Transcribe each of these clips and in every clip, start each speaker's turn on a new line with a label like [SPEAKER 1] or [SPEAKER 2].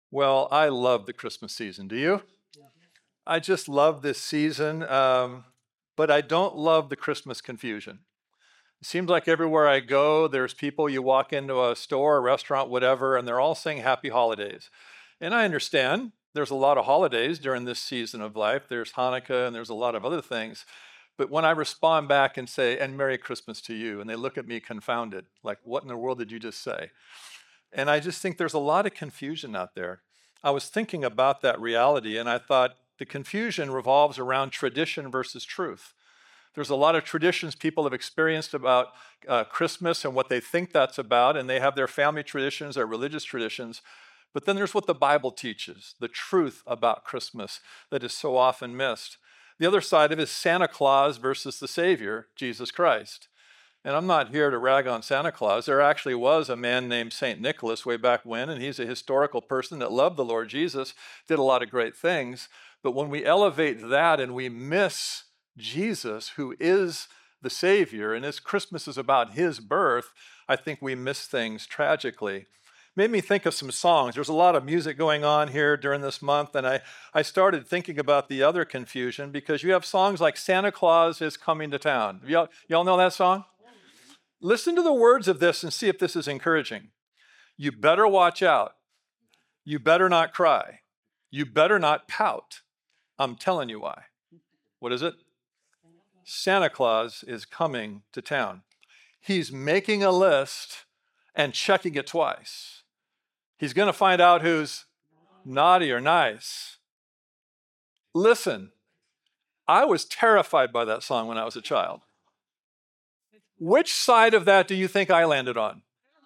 [SPEAKER 1] Well, I love the Christmas season. Do you? I just love this season, but I don't love the Christmas confusion. It seems like everywhere I go, there's people, you walk into a store, a restaurant, whatever, and they're all saying happy holidays. And I understand there's a lot of holidays during this season of life. There's Hanukkah and there's a lot of other things. But when I respond back and say, and Merry Christmas to you, and they look at me confounded, like, what in the world did you just say? And I just think there's a lot of confusion out there. I was thinking about that reality, and I thought the confusion revolves around tradition versus truth. There's a lot of traditions people have experienced about Christmas and what they think that's about, and they have their family traditions, their religious traditions. But then there's what the Bible teaches, the truth about Christmas that is so often missed. The other side of it is Santa Claus versus the Savior, Jesus Christ. And I'm not here to rag on Santa Claus. There actually was a man named St. Nicholas way back when, and he's a historical person that loved the Lord Jesus, did a lot of great things. But when we elevate that and we miss Jesus, who is the Savior, and his Christmas is about his birth, I think we miss things tragically. Made me think of some songs. There's a lot of music going on here during this month, and I started thinking about the other confusion because you have songs like Santa Claus is Coming to Town. Y'all know that song? Listen to the words of this and see if this is encouraging. You better watch out. You better not cry. You better not pout. I'm telling you why. What is it? Santa Claus is coming to town. He's making a list and checking it twice. He's going to find out who's naughty or nice. Listen, I was terrified by that song when I was a child. Which side of that do you think I landed on?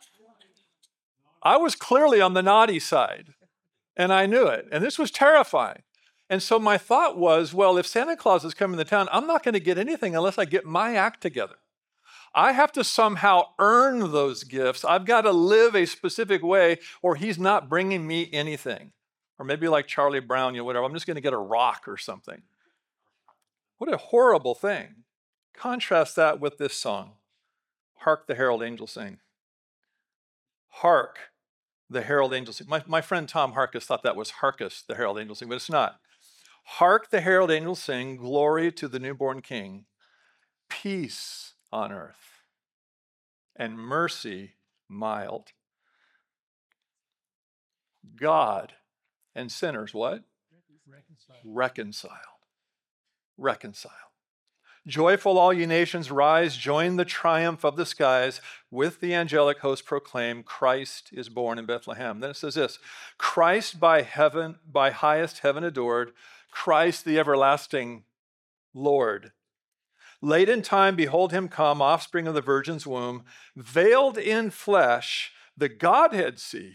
[SPEAKER 1] I was clearly on the naughty side, and I knew it, and this was terrifying. And so my thought was, well, if Santa Claus is coming to town, I'm not going to get anything unless I get my act together. I have to somehow earn those gifts. I've got to live a specific way, or he's not bringing me anything. Or maybe like Charlie Brown, whatever, I'm just going to get a rock or something. What a horrible thing. Contrast that with this song. Hark the herald angels sing. Hark the herald angels sing. My friend Tom Harkus thought that was Harkus the herald angels sing, but it's not. Hark the herald angels sing, glory to the newborn King, peace on earth, and mercy mild. God and sinners, what? Reconciled. Reconciled. Joyful, all ye nations, rise, join the triumph of the skies. With the angelic host proclaim, Christ is born in Bethlehem. Then it says this, Christ by highest heaven adored, Christ the everlasting Lord. Late in time, behold him come, offspring of the virgin's womb, veiled in flesh, the Godhead see.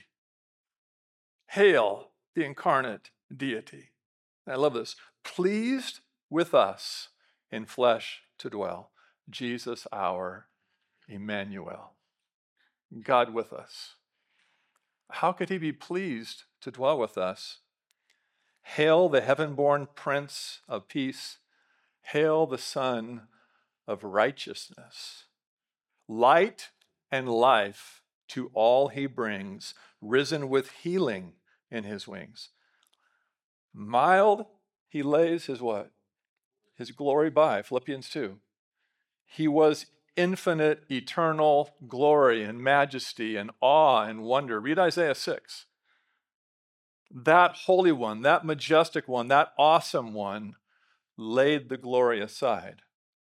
[SPEAKER 1] Hail the incarnate deity. And I love this. Pleased with us in flesh to dwell. Jesus our Emmanuel. God with us. How could he be pleased to dwell with us? Hail the heaven-born Prince of Peace. Hail the Son of Righteousness. Light and life to all he brings, risen with healing in his wings. Mild, he lays his what? His glory by, Philippians 2. He was infinite, eternal glory and majesty and awe and wonder. Read Isaiah 6. That holy one, that majestic one, that awesome one laid the glory aside.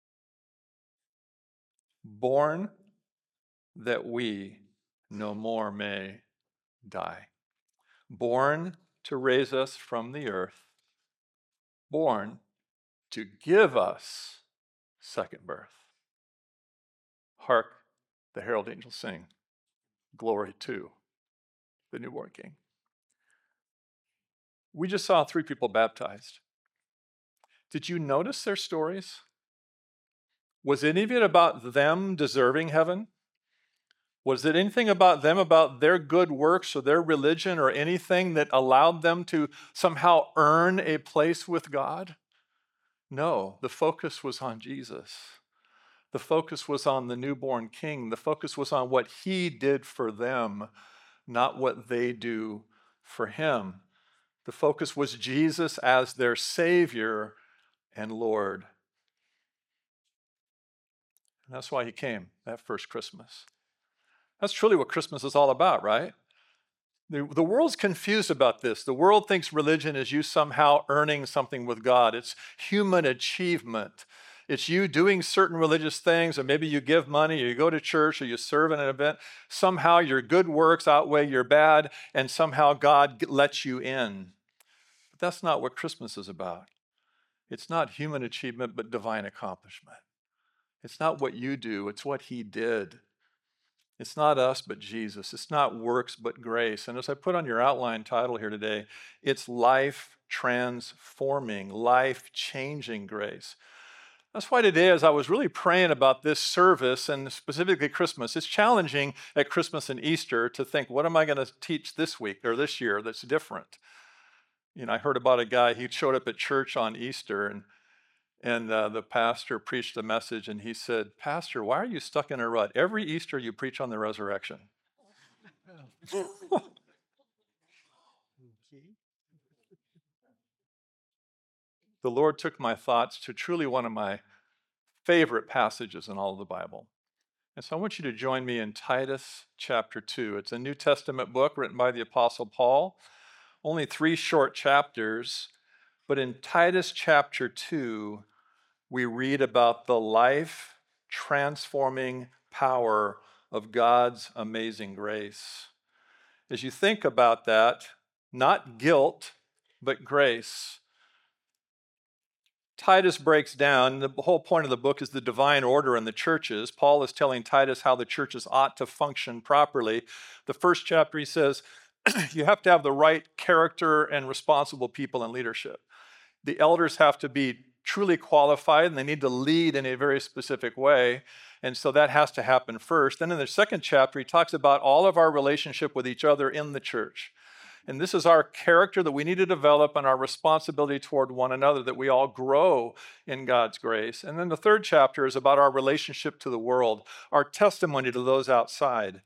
[SPEAKER 1] Born that we no more may die. Born to raise us from the earth. Born to give us second birth. Hark the herald angels sing, glory to the newborn King. We just saw 3 people baptized. Did you notice their stories? Was any of it about them deserving heaven? Was it anything about them, about their good works or their religion or anything that allowed them to somehow earn a place with God? No, the focus was on Jesus. The focus was on the newborn King. The focus was on what he did for them, not what they do for him. The focus was Jesus as their Savior and Lord. And that's why he came that first Christmas. That's truly what Christmas is all about, right? The world's confused about this. The world thinks religion is you somehow earning something with God. It's human achievement. It's you doing certain religious things, or maybe you give money, or you go to church, or you serve in an event. Somehow your good works outweigh your bad, and somehow God lets you in. But that's not what Christmas is about. It's not human achievement, but divine accomplishment. It's not what you do, it's what he did. It's not us, but Jesus. It's not works, but grace. And as I put on your outline title here today, it's life-transforming, life-changing grace. That's why today, as I was really praying about this service, and specifically Christmas, it's challenging at Christmas and Easter to think, what am I going to teach this week or this year that's different? I heard about a guy, he showed up at church on Easter, and the pastor preached a message, and he said, "Pastor, why are you stuck in a rut? Every Easter you preach on the resurrection." The Lord took my thoughts to truly one of my favorite passages in all of the Bible. And so I want you to join me in Titus chapter 2. It's a New Testament book written by the Apostle Paul. Only 3 short chapters. But in Titus chapter 2, we read about the life-transforming power of God's amazing grace. As you think about that, not guilt, but grace, Titus breaks down, the whole point of the book is the divine order in the churches. Paul is telling Titus how the churches ought to function properly. The first chapter, he says, you have to have the right character and responsible people in leadership. The elders have to be truly qualified, and they need to lead in a very specific way. And so that has to happen first. Then in the second chapter, he talks about all of our relationship with each other in the church. And this is our character that we need to develop and our responsibility toward one another, that we all grow in God's grace. And then the third chapter is about our relationship to the world, our testimony to those outside.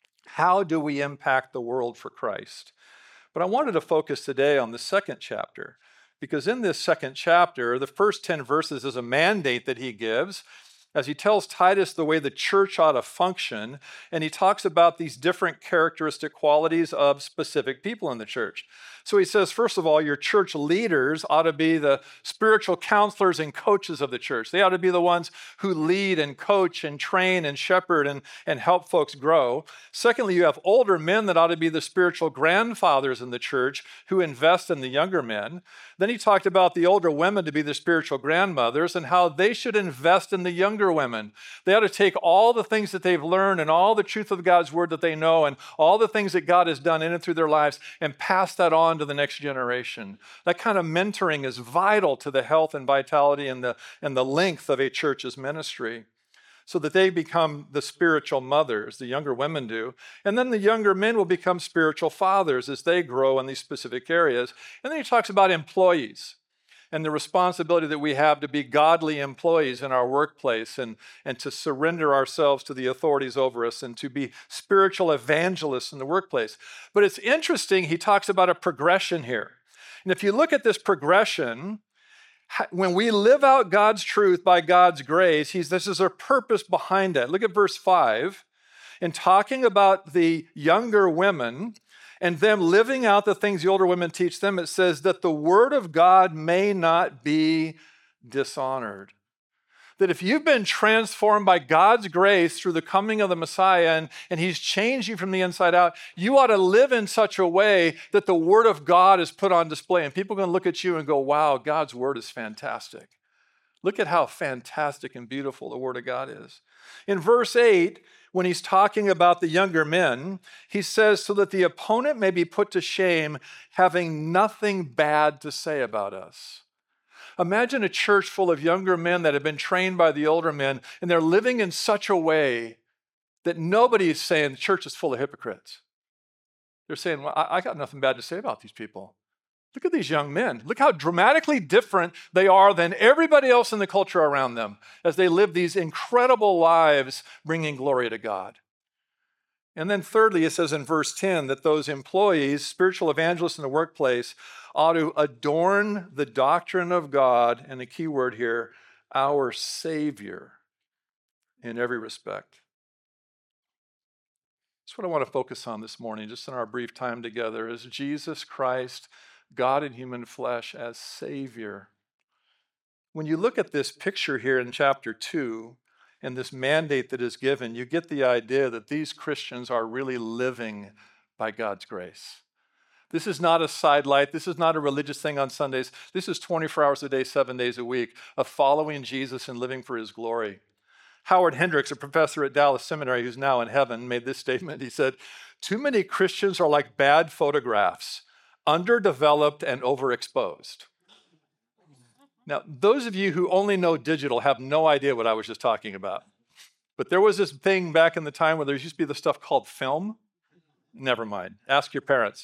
[SPEAKER 1] How do we impact the world for Christ? But I wanted to focus today on the second chapter, because in this second chapter, the first 10 verses is a mandate that he gives as he tells Titus the way the church ought to function, and he talks about these different characteristic qualities of specific people in the church. So he says, first of all, your church leaders ought to be the spiritual counselors and coaches of the church. They ought to be the ones who lead and coach and train and shepherd and help folks grow. Secondly, you have older men that ought to be the spiritual grandfathers in the church who invest in the younger men. Then he talked about the older women to be the spiritual grandmothers and how they should invest in the younger women. They ought to take all the things that they've learned and all the truth of God's word that they know and all the things that God has done in and through their lives and pass that on to the next generation. That kind of mentoring is vital to the health and vitality and the length of a church's ministry, so that they become the spiritual mothers, the younger women do. And then the younger men will become spiritual fathers as they grow in these specific areas. And then he talks about employees and the responsibility that we have to be godly employees in our workplace and to surrender ourselves to the authorities over us and to be spiritual evangelists in the workplace. But it's interesting, he talks about a progression here. And if you look at this progression, when we live out God's truth by God's grace, this is a purpose behind it. Look at verse 5. In talking about the younger women and them living out the things the older women teach them, it says that the word of God may not be dishonored. That if you've been transformed by God's grace through the coming of the Messiah and he's changed you from the inside out, you ought to live in such a way that the word of God is put on display. And people are going to look at you and go, wow, God's word is fantastic. Look at how fantastic and beautiful the word of God is. In verse 8, when he's talking about the younger men, he says, so that the opponent may be put to shame, having nothing bad to say about us. Imagine a church full of younger men that have been trained by the older men, and they're living in such a way that nobody is saying the church is full of hypocrites. They're saying, well, I got nothing bad to say about these people. Look at these young men. Look how dramatically different they are than everybody else in the culture around them as they live these incredible lives bringing glory to God. And then thirdly, it says in verse 10 that those employees, spiritual evangelists in the workplace, ought to adorn the doctrine of God, and the key word here, our Savior, in every respect. That's what I want to focus on this morning, just in our brief time together, is Jesus Christ, God in human flesh, as Savior. When you look at this picture here in chapter 2, and this mandate that is given, you get the idea that these Christians are really living by God's grace. This is not a sidelight. This is not a religious thing on Sundays. This is 24 hours a day, 7 days a week of following Jesus and living for his glory. Howard Hendricks, a professor at Dallas Seminary who's now in heaven, made this statement. He said, "Too many Christians are like bad photographs, underdeveloped and overexposed." Now, those of you who only know digital have no idea what I was just talking about. But there was this thing back in the time where there used to be this stuff called film. Never mind. Ask your parents.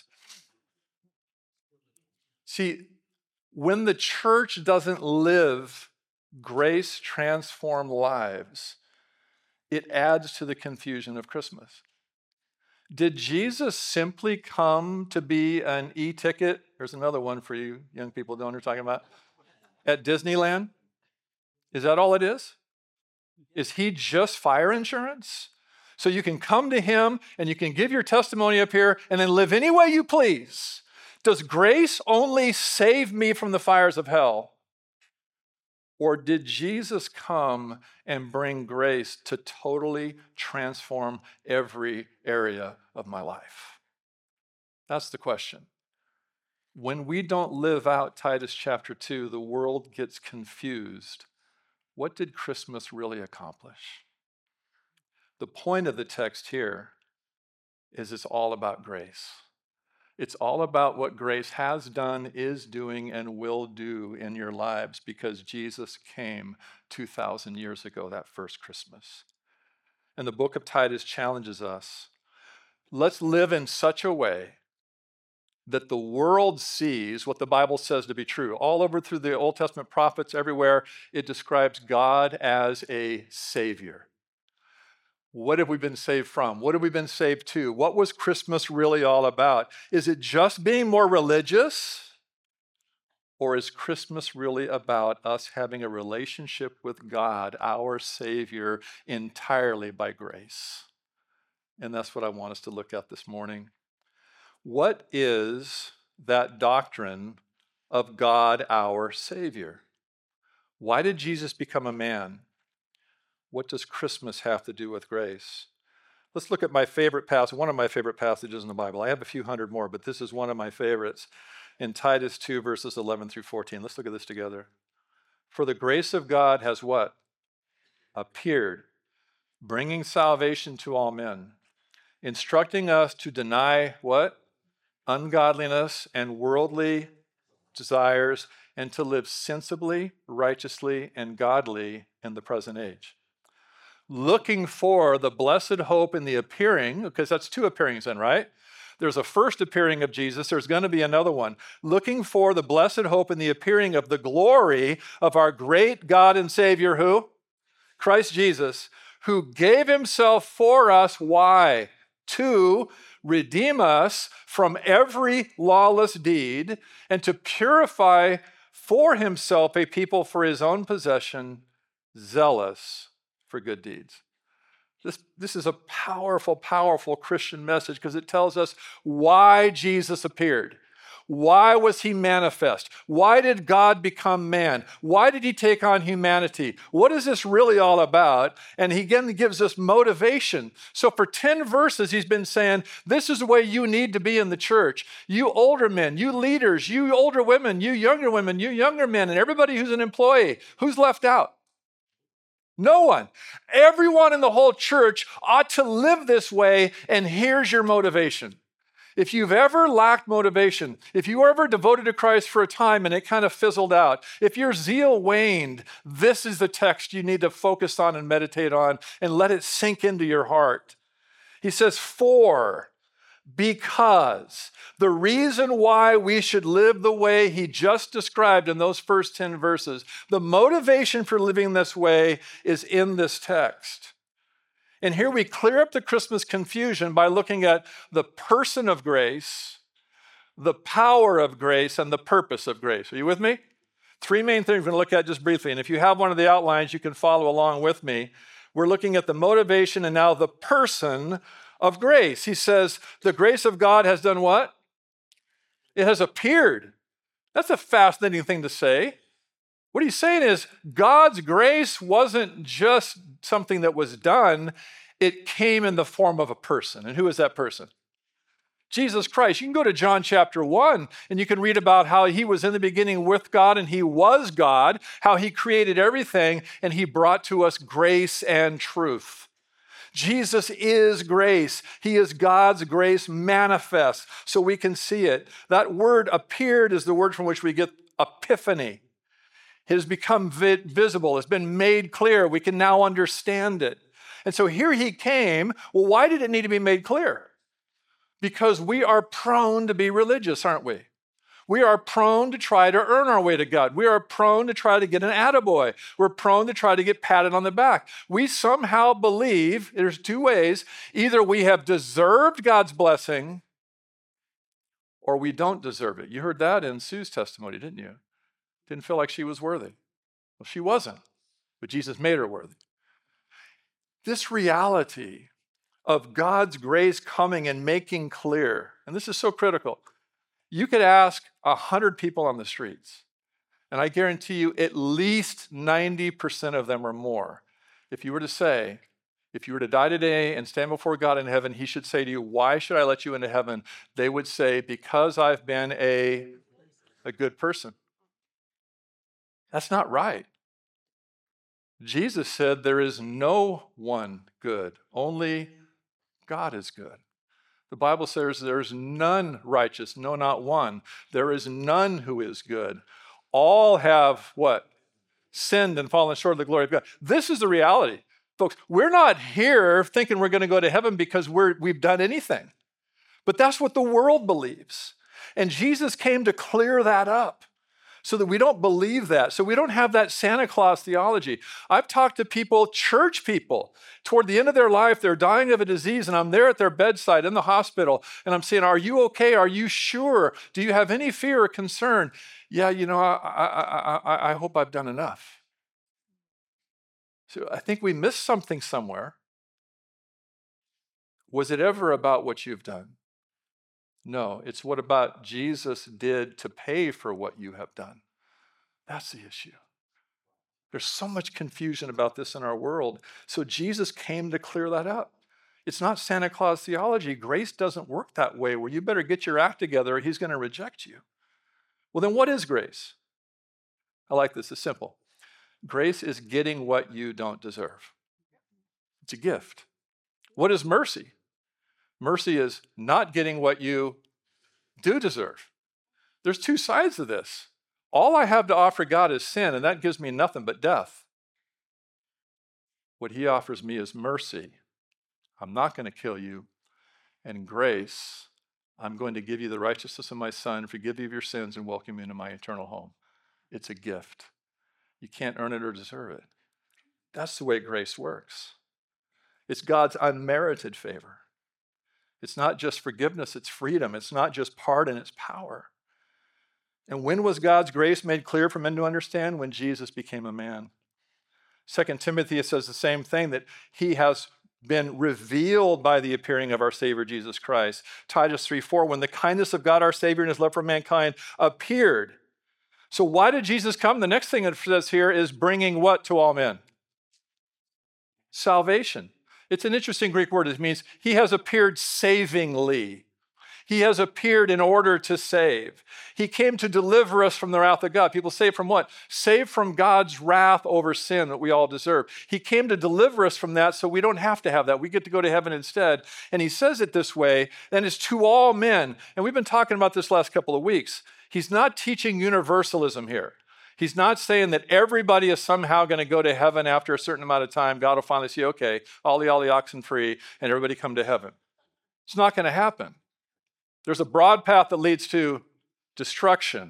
[SPEAKER 1] See, when the church doesn't live grace-transformed lives, it adds to the confusion of Christmas. Did Jesus simply come to be an e-ticket? There's another one for you young people don't know what you're talking about. At Disneyland? Is that all it is? Is he just fire insurance? So you can come to him and you can give your testimony up here and then live any way you please. Does grace only save me from the fires of hell? Or did Jesus come and bring grace to totally transform every area of my life? That's the question. When we don't live out Titus chapter 2, the world gets confused. What did Christmas really accomplish? The point of the text here is it's all about grace. It's all about what grace has done, is doing, and will do in your lives because Jesus came 2,000 years ago, that first Christmas. And the book of Titus challenges us. Let's live in such a way that the world sees what the Bible says to be true. All over through the Old Testament prophets, everywhere, it describes God as a Savior. What have we been saved from? What have we been saved to? What was Christmas really all about? Is it just being more religious? Or is Christmas really about us having a relationship with God, our Savior, entirely by grace? And that's what I want us to look at this morning. What is that doctrine of God, our Savior? Why did Jesus become a man? What does Christmas have to do with grace? Let's look at my favorite passage, one of my favorite passages in the Bible. I have a few hundred more, but this is one of my favorites in Titus 2, verses 11 through 14. Let's look at this together. For the grace of God has what? Appeared, bringing salvation to all men, instructing us to deny what? Ungodliness and worldly desires, and to live sensibly, righteously, and godly in the present age. Looking for the blessed hope in the appearing, because that's two appearings then, right? There's a first appearing of Jesus. There's going to be another one. Looking for the blessed hope in the appearing of the glory of our great God and Savior, who? Christ Jesus, who gave himself for us. Why? To redeem us from every lawless deed and to purify for himself a people for his own possession, zealous for good deeds. This is a powerful, powerful Christian message because it tells us why Jesus appeared. Why was he manifest? Why did God become man? Why did he take on humanity? What is this really all about? And he again gives us motivation. So for 10 verses, he's been saying, this is the way you need to be in the church. You older men, you leaders, you older women, you younger women, you younger men, and everybody who's an employee. Who's left out? No one. Everyone in the whole church ought to live this way, and here's your motivation. If you've ever lacked motivation, if you were ever devoted to Christ for a time and it kind of fizzled out, if your zeal waned, this is the text you need to focus on and meditate on and let it sink into your heart. He says, because the reason why we should live the way he just described in those first 10 verses, the motivation for living this way is in this text. And here we clear up the Christmas confusion by looking at the person of grace, the power of grace, and the purpose of grace. Are you with me? Three main things we're going to look at just briefly. And if you have one of the outlines, you can follow along with me. We're looking at the motivation and now the person of grace. He says, the grace of God has done what? It has appeared. That's a fascinating thing to say. What he's saying is God's grace wasn't just something that was done. It came in the form of a person. And who is that person? Jesus Christ. You can go to John chapter 1 and you can read about how he was in the beginning with God and he was God, how he created everything and he brought to us grace and truth. Jesus is grace. He is God's grace manifest so we can see it. That word appeared is the word from which we get epiphany. It has become visible. It's been made clear. We can now understand it. And so here he came. Well, why did it need to be made clear? Because we are prone to be religious, aren't we? We are prone to try to earn our way to God. We are prone to try to get an attaboy. We're prone to try to get patted on the back. We somehow believe, there's two ways, either we have deserved God's blessing or we don't deserve it. You heard that in Sue's testimony, didn't you? Didn't feel like she was worthy. Well, she wasn't, but Jesus made her worthy. This reality of God's grace coming and making clear, and this is so critical. You could ask 100 people on the streets, and I guarantee you at least 90% of them or more, if you were to die today and stand before God in heaven, he should say to you, why should I let you into heaven? They would say, because I've been a good person. That's not right. Jesus said there is no one good, only God is good. The Bible says there's none righteous, no, not one. There is none who is good. All have what? Sinned and fallen short of the glory of God. This is the reality. Folks, we're not here thinking we're going to go to heaven because we've done anything. But that's what the world believes. And Jesus came to clear that up so that we don't believe that. So we don't have that Santa Claus theology. I've talked to people, church people, toward the end of their life, they're dying of a disease, and I'm there at their bedside in the hospital, and I'm saying, are you okay? Are you sure? Do you have any fear or concern? Yeah, I hope I've done enough. So I think we missed something somewhere. Was it ever about what you've done? No, it's what about Jesus did to pay for what you have done. That's the issue. There's so much confusion about this in our world. So Jesus came to clear that up. It's not Santa Claus theology. Grace doesn't work that way where you better get your act together or he's going to reject you. Well, then what is grace? I like this. It's simple. Grace is getting what you don't deserve. It's a gift. What is mercy? Mercy is not getting what you do deserve. There's two sides of this. All I have to offer God is sin, and that gives me nothing but death. What he offers me is mercy. I'm not going to kill you. And grace, I'm going to give you the righteousness of my Son, forgive you of your sins, and welcome you into my eternal home. It's a gift. You can't earn it or deserve it. That's the way grace works. It's God's unmerited favor. It's not just forgiveness, it's freedom. It's not just pardon, it's power. And when was God's grace made clear for men to understand? When Jesus became a man. 2 Timothy says the same thing, that he has been revealed by the appearing of our Savior Jesus Christ. Titus 3:4, when the kindness of God our Savior and his love for mankind appeared. So why did Jesus come? The next thing it says here is bringing what to all men? Salvation. It's an interesting Greek word. It means he has appeared savingly. He has appeared in order to save. He came to deliver us from the wrath of God. People say from what? Save from God's wrath over sin that we all deserve. He came to deliver us from that so we don't have to have that. We get to go to heaven instead. And he says it this way, and it's to all men. And we've been talking about this last couple of weeks. He's not teaching universalism here. He's not saying that everybody is somehow going to go to heaven after a certain amount of time. God will finally say, okay, all the oxen free, and everybody come to heaven. It's not going to happen. There's a broad path that leads to destruction,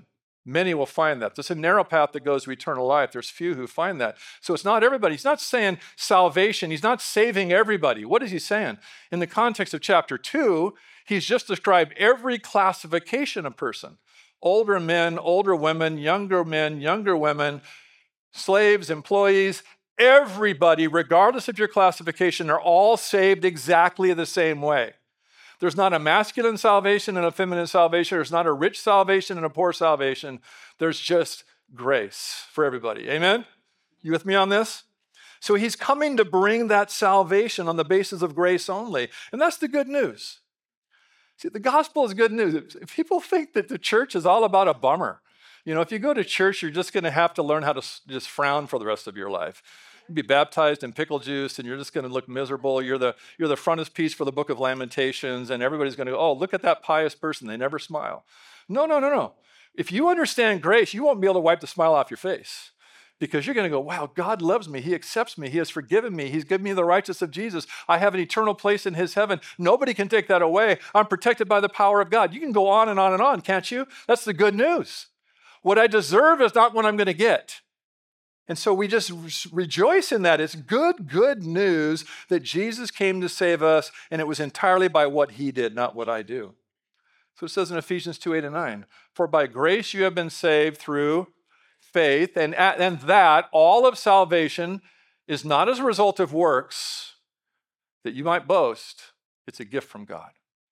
[SPEAKER 1] Many will find that. There's a narrow path that goes to eternal life. There's few who find that. So it's not everybody. He's not saying salvation. He's not saving everybody. What is he saying? In the context of chapter 2, he's just described every classification of person. Older men, older women, younger women, slaves, employees, everybody, regardless of your classification, are all saved exactly the same way. There's not a masculine salvation and a feminine salvation. There's not a rich salvation and a poor salvation. There's just grace for everybody. Amen? You with me on this? So he's coming to bring that salvation on the basis of grace only. And that's the good news. See, the gospel is good news. If people think that the church is all about a bummer, if you go to church, you're just going to have to learn how to just frown for the rest of your life. You'll be baptized in pickle juice, and you're just going to look miserable. You're the frontispiece for the book of Lamentations, and everybody's going to go, oh, look at that pious person. They never smile. No. If you understand grace, you won't be able to wipe the smile off your face because you're going to go, wow, God loves me. He accepts me. He has forgiven me. He's given me the righteousness of Jesus. I have an eternal place in his heaven. Nobody can take that away. I'm protected by the power of God. You can go on and on and on, can't you? That's the good news. What I deserve is not what I'm going to get. And so we just rejoice in that. It's good news that Jesus came to save us, and it was entirely by what he did, not what I do. So it says in Ephesians 2:8-9, for by grace you have been saved through faith, and that all of salvation is not as a result of works that you might boast. It's a gift from God.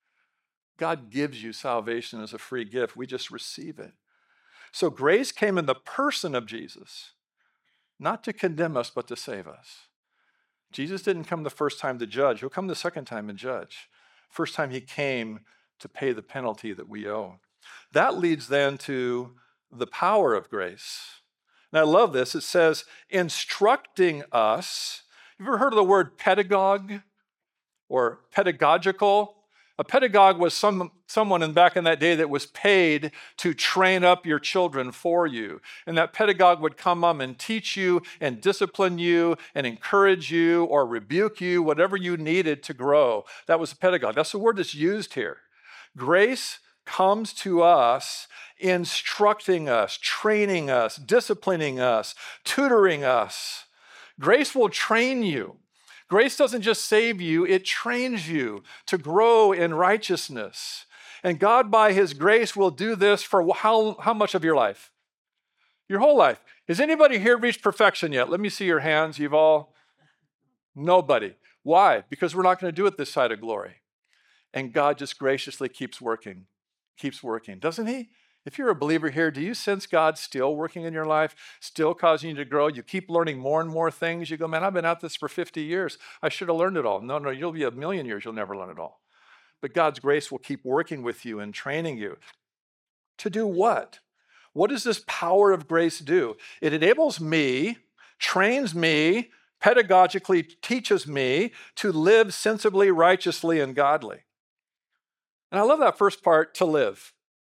[SPEAKER 1] God gives you salvation as a free gift. We just receive it. So grace came in the person of Jesus, not to condemn us, but to save us. Jesus didn't come the first time to judge. He'll come the second time and judge. First time he came to pay the penalty that we owe. That leads then to the power of grace. And I love this. It says, instructing us. You've ever heard of the word pedagogue or pedagogical? A pedagogue was someone back in that day that was paid to train up your children for you. And that pedagogue would come up and teach you and discipline you and encourage you or rebuke you, whatever you needed to grow. That was a pedagogue. That's the word that's used here. Grace comes to us instructing us, training us, disciplining us, tutoring us. Grace will train you. Grace doesn't just save you, it trains you to grow in righteousness. And God, by his grace, will do this for how much of your life? Your whole life. Has anybody here reached perfection yet? Let me see your hands. You've all? Nobody. Why? Because we're not going to do it this side of glory. And God just graciously keeps working, doesn't he? If you're a believer here, do you sense God still working in your life, still causing you to grow? You keep learning more and more things. You go, man, I've been at this for 50 years. I should have learned it all. No, you'll be a million years. You'll never learn it all. But God's grace will keep working with you and training you. To do what? What does this power of grace do? It enables me, trains me, pedagogically teaches me to live sensibly, righteously, and godly. And I love that first part, to live.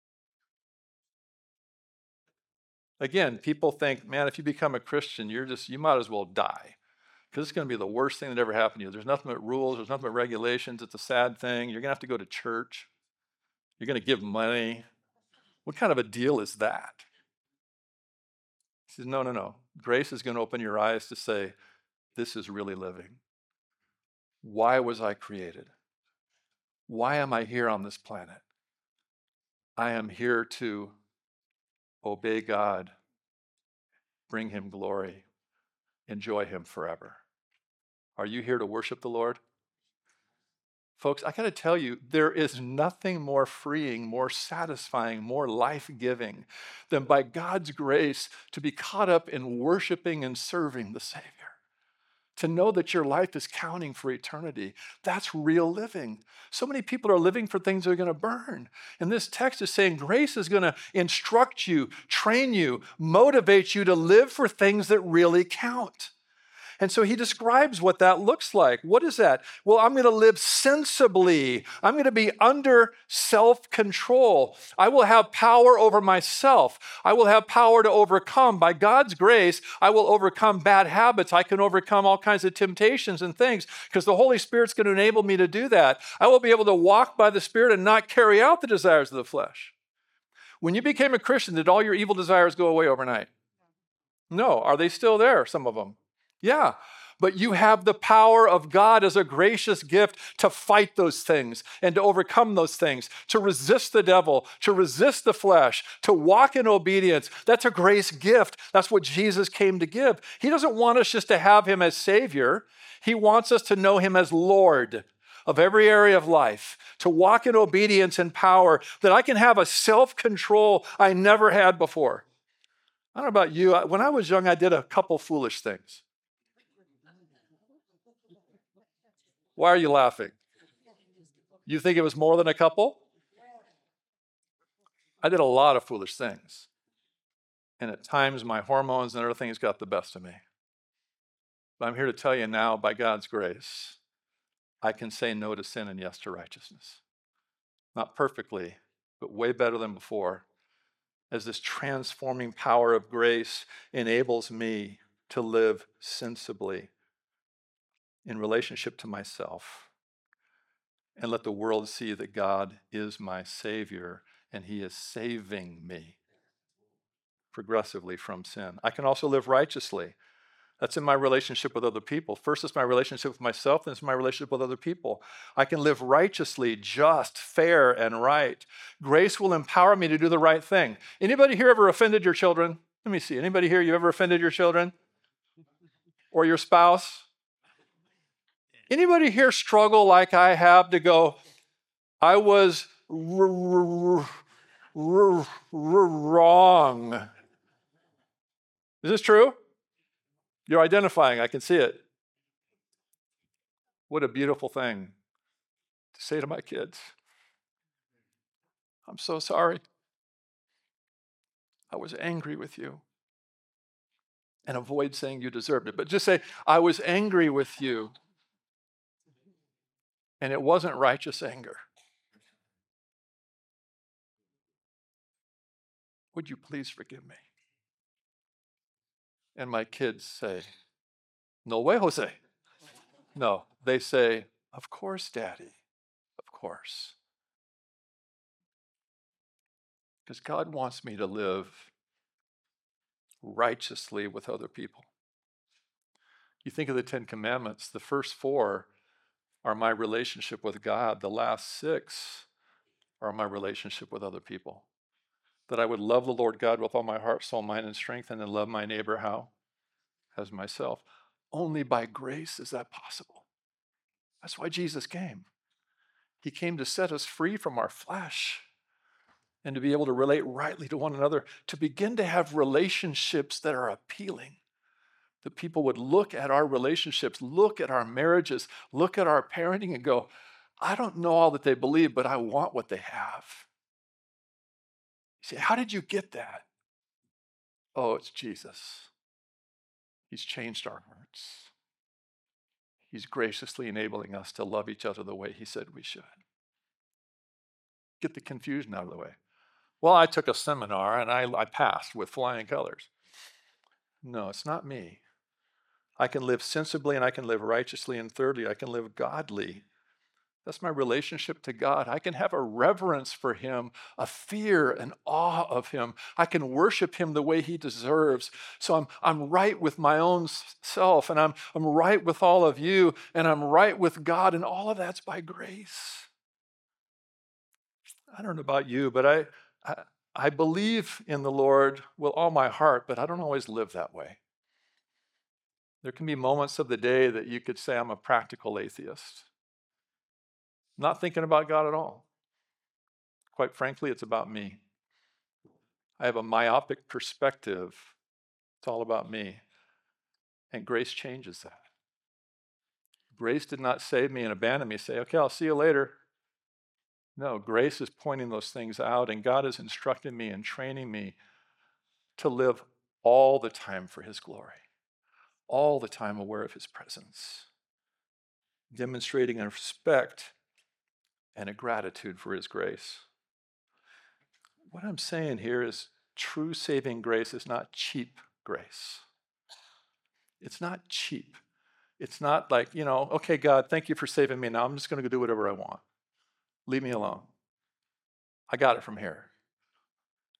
[SPEAKER 1] Again, people think, man, if you become a Christian, you might as well die because it's going to be the worst thing that ever happened to you. There's nothing but rules. There's nothing but regulations. It's a sad thing. You're going to have to go to church. You're going to give money. What kind of a deal is that? He says, no. Grace is going to open your eyes to say, this is really living. Why was I created? Why am I here on this planet? I am here to obey God, bring him glory, enjoy him forever. Are you here to worship the Lord? Folks, I got to tell you, there is nothing more freeing, more satisfying, more life-giving than by God's grace to be caught up in worshiping and serving the Savior. To know that your life is counting for eternity. That's real living. So many people are living for things that are going to burn. And this text is saying grace is going to instruct you, train you, motivate you to live for things that really count. And so he describes what that looks like. What is that? Well, I'm going to live sensibly. I'm going to be under self-control. I will have power over myself. I will have power to overcome. By God's grace, I will overcome bad habits. I can overcome all kinds of temptations and things because the Holy Spirit's going to enable me to do that. I will be able to walk by the Spirit and not carry out the desires of the flesh. When you became a Christian, did all your evil desires go away overnight? No. Are they still there, some of them? Yeah. But you have the power of God as a gracious gift to fight those things and to overcome those things, to resist the devil, to resist the flesh, to walk in obedience. That's a grace gift. That's what Jesus came to give. He doesn't want us just to have him as Savior. He wants us to know him as Lord of every area of life, to walk in obedience and power, that I can have a self-control I never had before. I don't know about you. When I was young, I did a couple foolish things. Why are you laughing? You think it was more than a couple? I did a lot of foolish things. And at times, my hormones and other things got the best of me. But I'm here to tell you now, by God's grace, I can say no to sin and yes to righteousness. Not perfectly, but way better than before, as this transforming power of grace enables me to live sensibly in relationship to myself and let the world see that God is my Savior and he is saving me progressively from sin. I can also live righteously. That's in my relationship with other people. First, it's my relationship with myself, then it's my relationship with other people. I can live righteously, just, fair, and right. Grace will empower me to do the right thing. Anybody here ever offended your children? Let me see. Anybody here, you ever offended your children? Or your spouse? Anybody here struggle like I have to go, I was wrong? Is this true? You're identifying, I can see it. What a beautiful thing to say to my kids. I'm so sorry. I was angry with you. And avoid saying you deserved it, but just say, I was angry with you. And it wasn't righteous anger. Would you please forgive me? And my kids say, no way, Jose. No, they say, of course, Daddy, of course. Because God wants me to live righteously with other people. You think of the 10 Commandments, the first 4 are my relationship with God. The last 6 are my relationship with other people. That I would love the Lord God with all my heart, soul, mind, and strength, and then love my neighbor how? As myself. Only by grace is that possible. That's why Jesus came. He came to set us free from our flesh and to be able to relate rightly to one another, to begin to have relationships that are appealing. That people would look at our relationships, look at our marriages, look at our parenting and go, I don't know all that they believe, but I want what they have. You say, how did you get that? Oh, it's Jesus. He's changed our hearts. He's graciously enabling us to love each other the way he said we should. Get the confusion out of the way. Well, I took a seminar and I passed with flying colors. No, it's not me. I can live sensibly and I can live righteously. And thirdly, I can live godly. That's my relationship to God. I can have a reverence for him, a fear and awe of him. I can worship him the way he deserves. So I'm right with my own self, and I'm right with all of you, and I'm right with God, and all of that's by grace. I don't know about you, but I believe in the Lord with all my heart, but I don't always live that way. There can be moments of the day that you could say I'm a practical atheist. Not thinking about God at all. Quite frankly, it's about me. I have a myopic perspective. It's all about me. And grace changes that. Grace did not save me and abandon me, say, okay, I'll see you later. No, grace is pointing those things out, and God is instructing me and training me to live all the time for his glory, all the time aware of his presence, demonstrating a respect and a gratitude for his grace. What I'm saying here is true saving grace is not cheap grace. It's not cheap. It's not like, okay, God, thank you for saving me. Now I'm just going to go do whatever I want. Leave me alone. I got it from here.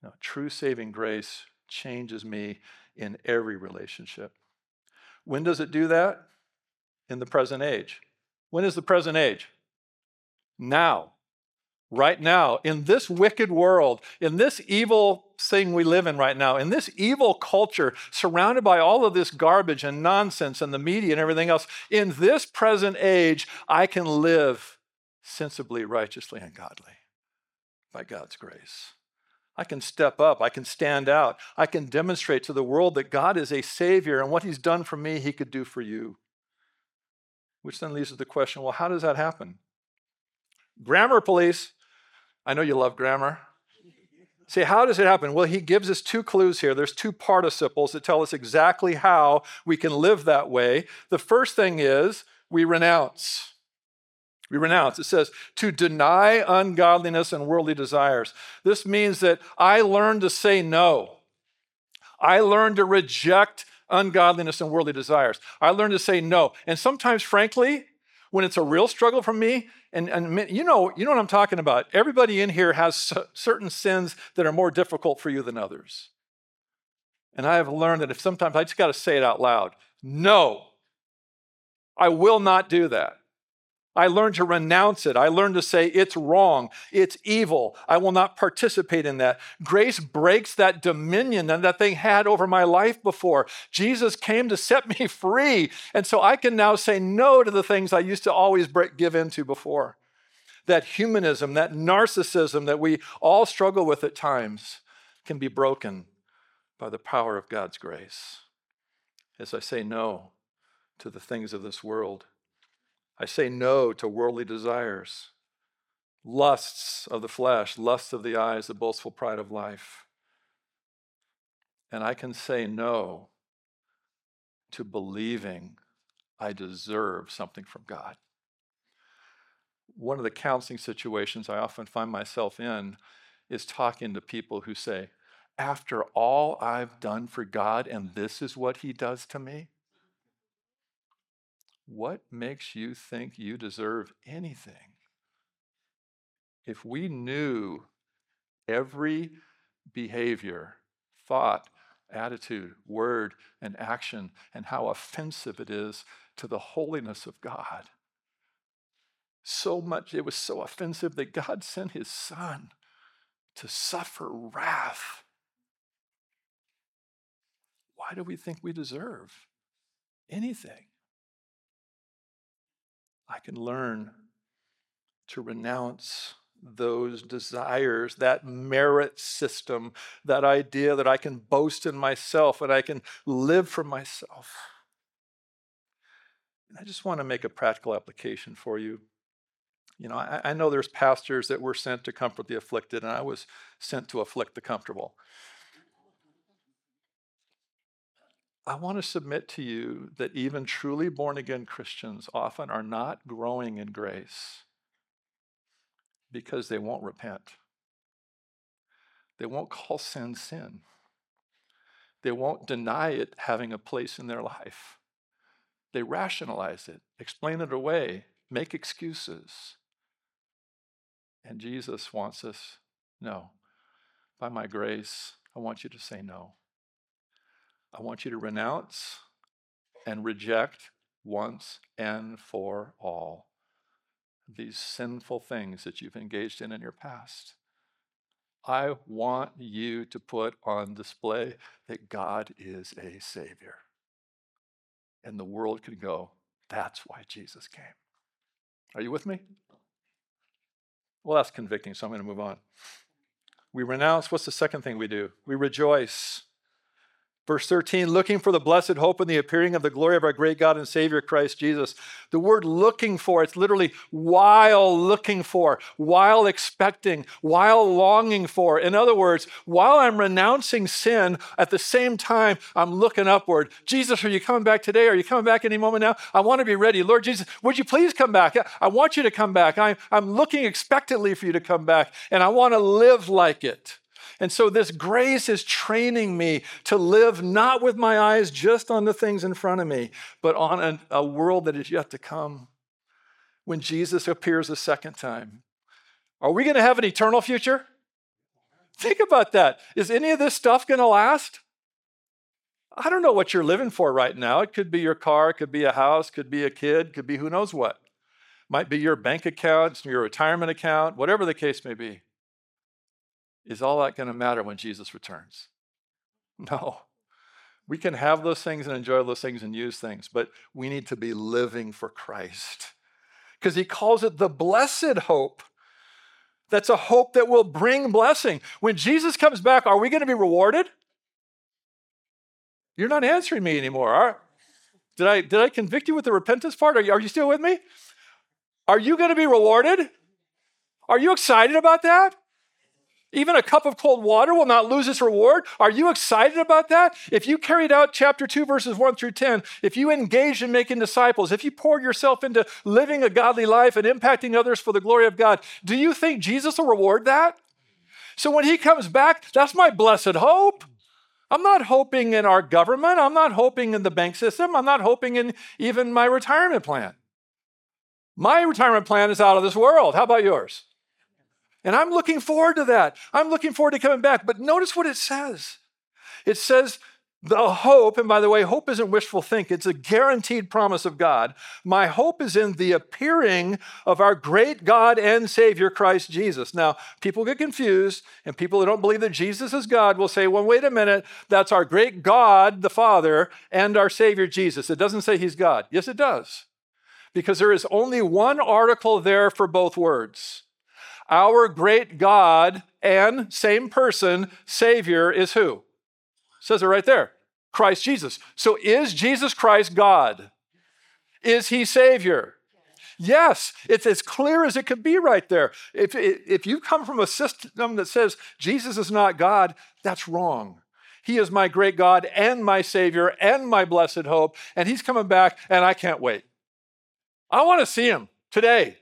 [SPEAKER 1] No, true saving grace changes me in every relationship. When does it do that? In the present age. When is the present age? Now. Right now, in this wicked world, in this evil thing we live in right now, in this evil culture, surrounded by all of this garbage and nonsense and the media and everything else, in this present age, I can live sensibly, righteously, and godly by God's grace. I can step up. I can stand out. I can demonstrate to the world that God is a Savior, and what He's done for me, He could do for you. Which then leads to the question, well, how does that happen? Grammar police. I know you love grammar. See, how does it happen? Well, he gives us two clues here. There's two participles that tell us exactly how we can live that way. The first thing is we renounce. We renounce. It says to deny ungodliness and worldly desires. This means that I learn to say no. I learn to reject ungodliness and worldly desires. I learn to say no. And sometimes, frankly, when it's a real struggle for me, and you know what I'm talking about. Everybody in here has certain sins that are more difficult for you than others. And I have learned that if sometimes I just got to say it out loud. No, I will not do that. I learned to renounce it. I learned to say it's wrong. It's evil. I will not participate in that. Grace breaks that dominion that thing had over my life before. Jesus came to set me free. And so I can now say no to the things I used to always give into before. That humanism, that narcissism that we all struggle with at times can be broken by the power of God's grace. As I say no to the things of this world, I say no to worldly desires, lusts of the flesh, lusts of the eyes, the boastful pride of life. And I can say no to believing I deserve something from God. One of the counseling situations I often find myself in is talking to people who say, after all I've done for God and this is what He does to me? What makes you think you deserve anything? If we knew every behavior, thought, attitude, word, and action, and how offensive it is to the holiness of God, so much, it was so offensive that God sent His Son to suffer wrath. Why do we think we deserve anything? I can learn to renounce those desires, that merit system, that idea that I can boast in myself and I can live for myself. And I just want to make a practical application for you. You know, I know there's pastors that were sent to comfort the afflicted, and I was sent to afflict the comfortable. I want to submit to you that even truly born-again Christians often are not growing in grace because they won't repent. They won't call sin sin. They won't deny it having a place in their life. They rationalize it, explain it away, make excuses. And Jesus wants us, no, by my grace, I want you to say no. I want you to renounce and reject once and for all these sinful things that you've engaged in your past. I want you to put on display that God is a Savior. And the world can go, that's why Jesus came. Are you with me? Well, that's convicting, so I'm going to move on. We renounce. What's the second thing we do? We rejoice. Verse 13, looking for the blessed hope and the appearing of the glory of our great God and Savior, Christ Jesus. The word looking for, it's literally while looking for, while expecting, while longing for. In other words, while I'm renouncing sin, at the same time, I'm looking upward. Jesus, are you coming back today? Are you coming back any moment now? I want to be ready. Lord Jesus, would you please come back? I want you to come back. I'm looking expectantly for you to come back, and I want to live like it. And so this grace is training me to live not with my eyes just on the things in front of me, but on a world that is yet to come when Jesus appears a second time. Are we going to have an eternal future? Think about that. Is any of this stuff going to last? I don't know what you're living for right now. It could be your car, it could be a house, could be a kid, could be who knows what. Might be your bank account, your retirement account, whatever the case may be. Is all that going to matter when Jesus returns? No. We can have those things and enjoy those things and use things, but we need to be living for Christ. Because he calls it the blessed hope. That's a hope that will bring blessing. When Jesus comes back, are we going to be rewarded? You're not answering me anymore. Did I convict you with the repentance part? Are you still with me? Are you going to be rewarded? Are you excited about that? Even a cup of cold water will not lose its reward. Are you excited about that? If you carried out chapter 2, verses 1 through 10, if you engaged in making disciples, if you poured yourself into living a godly life and impacting others for the glory of God, do you think Jesus will reward that? So when he comes back, that's my blessed hope. I'm not hoping in our government. I'm not hoping in the bank system. I'm not hoping in even my retirement plan. My retirement plan is out of this world. How about yours? And I'm looking forward to that. I'm looking forward to coming back. But notice what it says. It says the hope, and by the way, hope isn't wishful thinking. It's a guaranteed promise of God. My hope is in the appearing of our great God and Savior, Christ Jesus. Now, people get confused, and people who don't believe that Jesus is God will say, well, wait a minute, that's our great God, the Father, and our Savior, Jesus. It doesn't say he's God. Yes, it does. Because there is only one article there for both words. Our great God and same person, Savior, is who? It says it right there. Christ Jesus. So is Jesus Christ God? Is he Savior? Yes, it's as clear as it could be right there. If you come from a system that says Jesus is not God, that's wrong. He is my great God and my Savior and my blessed hope, and he's coming back, and I can't wait. I want to see him today.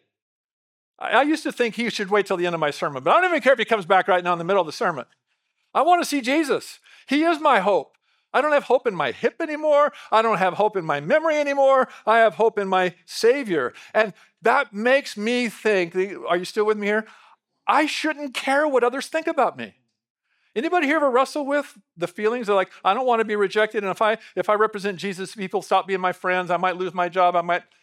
[SPEAKER 1] I used to think he should wait till the end of my sermon, but I don't even care if he comes back right now in the middle of the sermon. I want to see Jesus. He is my hope. I don't have hope in my hip anymore. I don't have hope in my memory anymore. I have hope in my Savior. And that makes me think, are you still with me here? I shouldn't care what others think about me. Anybody here ever wrestle with the feelings of like, I don't want to be rejected, and if I represent Jesus, people stop being my friends, I might lose my job,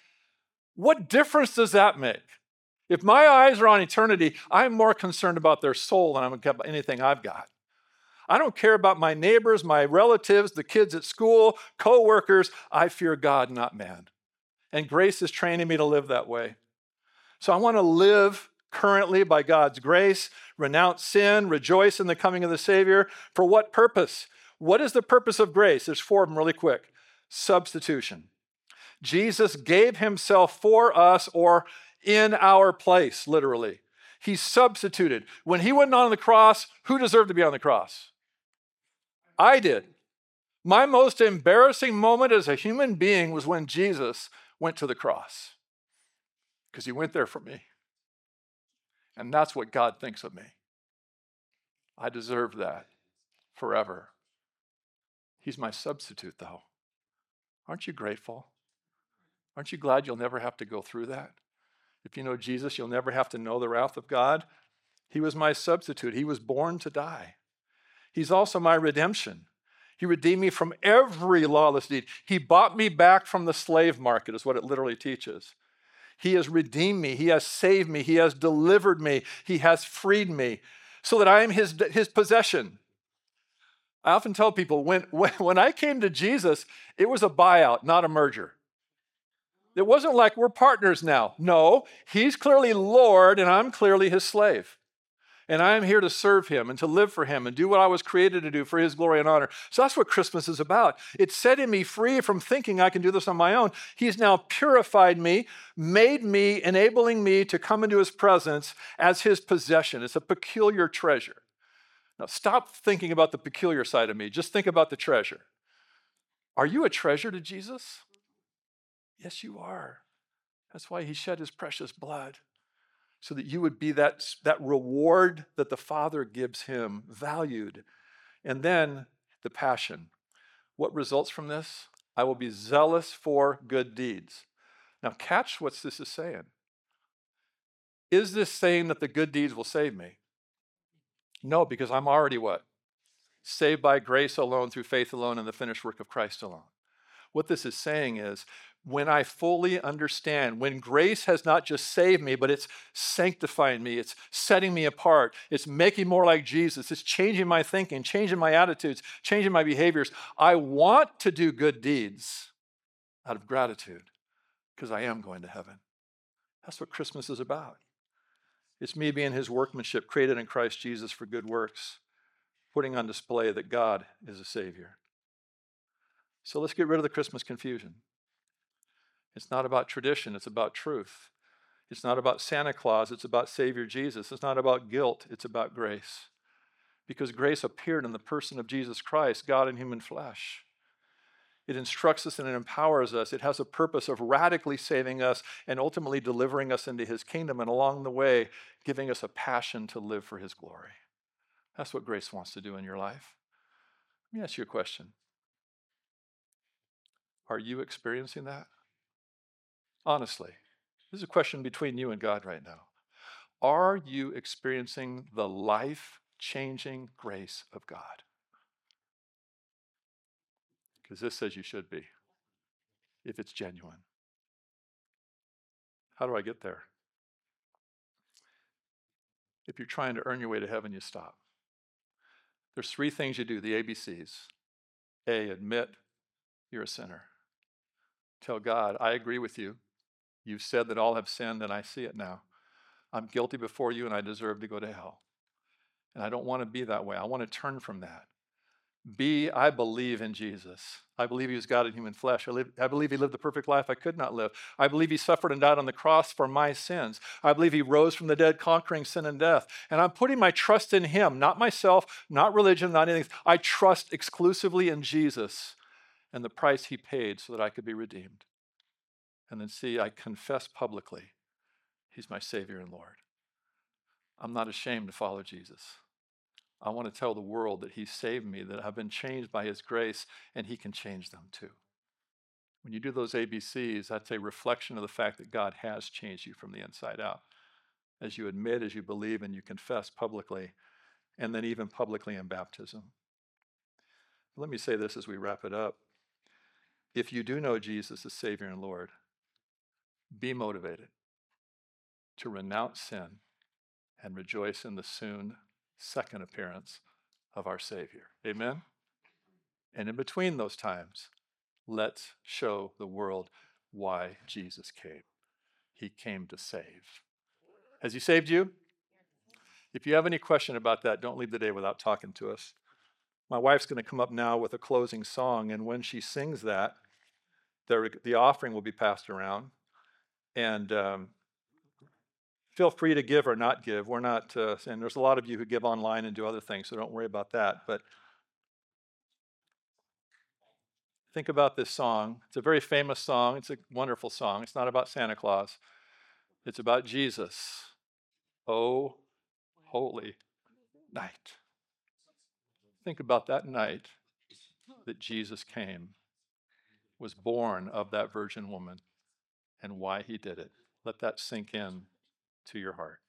[SPEAKER 1] What difference does that make? If my eyes are on eternity, I'm more concerned about their soul than I'm about anything I've got. I don't care about my neighbors, my relatives, the kids at school, co-workers. I fear God, not man. And grace is training me to live that way. So I want to live currently by God's grace, renounce sin, rejoice in the coming of the Savior. For what purpose? What is the purpose of grace? There's 4 of them really quick. Substitution. Jesus gave himself for us, or in our place, literally. He substituted. When he went on the cross, who deserved to be on the cross? I did. My most embarrassing moment as a human being was when Jesus went to the cross, because he went there for me. And that's what God thinks of me. I deserve that forever. He's my substitute, though. Aren't you grateful? Aren't you glad you'll never have to go through that? If you know Jesus, you'll never have to know the wrath of God. He was my substitute. He was born to die. He's also my redemption. He redeemed me from every lawless deed. He bought me back from the slave market, is what it literally teaches. He has redeemed me. He has saved me. He has delivered me. He has freed me so that I am his possession. I often tell people, when I came to Jesus, it was a buyout, not a merger. It wasn't like we're partners now. No, he's clearly Lord and I'm clearly his slave. And I am here to serve him and to live for him and do what I was created to do for his glory and honor. So that's what Christmas is about. It's setting me free from thinking I can do this on my own. He's now purified me, made me, enabling me to come into his presence as his possession. It's a peculiar treasure. Now stop thinking about the peculiar side of me. Just think about the treasure. Are you a treasure to Jesus? Yes, you are. That's why he shed his precious blood, so that you would be that reward that the Father gives him, valued. And then the passion. What results from this? I will be zealous for good deeds. Now catch what this is saying. Is this saying that the good deeds will save me? No, because I'm already what? Saved by grace alone, through faith alone, and the finished work of Christ alone. What this is saying is, when I fully understand, when grace has not just saved me, but it's sanctifying me, it's setting me apart, it's making more like Jesus, it's changing my thinking, changing my attitudes, changing my behaviors. I want to do good deeds out of gratitude because I am going to heaven. That's what Christmas is about. It's me being his workmanship, created in Christ Jesus for good works, putting on display that God is a Savior. So let's get rid of the Christmas confusion. It's not about tradition, it's about truth. It's not about Santa Claus, it's about Savior Jesus. It's not about guilt, it's about grace. Because grace appeared in the person of Jesus Christ, God in human flesh. It instructs us and it empowers us. It has a purpose of radically saving us and ultimately delivering us into his kingdom, and along the way, giving us a passion to live for his glory. That's what grace wants to do in your life. Let me ask you a question. Are you experiencing that? Honestly, this is a question between you and God right now. Are you experiencing the life-changing grace of God? Because this says you should be, if it's genuine. How do I get there? If you're trying to earn your way to heaven, you stop. There's 3 things you do, the ABCs. A, admit you're a sinner. Tell God, I agree with you. You've said that all have sinned, and I see it now. I'm guilty before you, and I deserve to go to hell. And I don't want to be that way. I want to turn from that. B, I believe in Jesus. I believe he was God in human flesh. I believe he lived the perfect life I could not live. I believe he suffered and died on the cross for my sins. I believe he rose from the dead, conquering sin and death. And I'm putting my trust in him, not myself, not religion, not anything. I trust exclusively in Jesus and the price he paid so that I could be redeemed. And then C, I confess publicly he's my Savior and Lord. I'm not ashamed to follow Jesus. I want to tell the world that he saved me, that I've been changed by his grace, and he can change them too. When you do those ABCs, that's a reflection of the fact that God has changed you from the inside out. As you admit, as you believe, and you confess publicly, and then even publicly in baptism. Let me say this as we wrap it up. If you do know Jesus as Savior and Lord, be motivated to renounce sin and rejoice in the soon second appearance of our Savior. Amen? And in between those times, let's show the world why Jesus came. He came to save. Has he saved you? If you have any question about that, don't leave the day without talking to us. My wife's going to come up now with a closing song, and when she sings that, the offering will be passed around. And feel free to give or not give. We're not, and there's a lot of you who give online and do other things, so don't worry about that. But think about this song. It's a very famous song. It's a wonderful song. It's not about Santa Claus. It's about Jesus. Oh, holy night. Think about that night that Jesus came, was born of that virgin woman, and why he did it. Let that sink in to your heart.